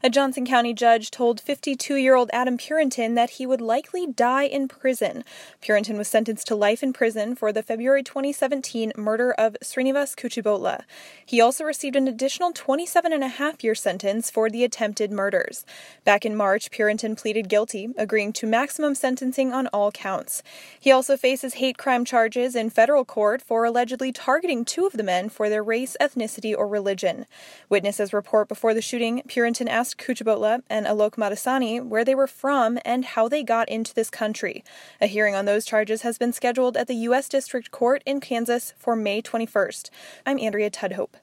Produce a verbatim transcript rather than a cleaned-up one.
A Johnson County judge told fifty-two-year-old Adam Purinton that he would likely die in prison. Purinton was sentenced to life in prison for the February twenty seventeen murder of Srinivas Kuchibhotla. He also received an additional twenty-seven and a half year sentence for the attempted murders. Back in March, Purinton pleaded guilty, agreeing to maximum sentencing on all counts. He also faces hate crime charges in federal court for allegedly targeting two of the men for their race, ethnicity, or religion. Witnesses report before the shooting, Purinton asked Kuchibhotla and Alok Madasani where they were from and how they got into this country. A hearing on those charges has been scheduled at the U S District Court in Kansas for May twenty-first. I'm Andrea Tudhope.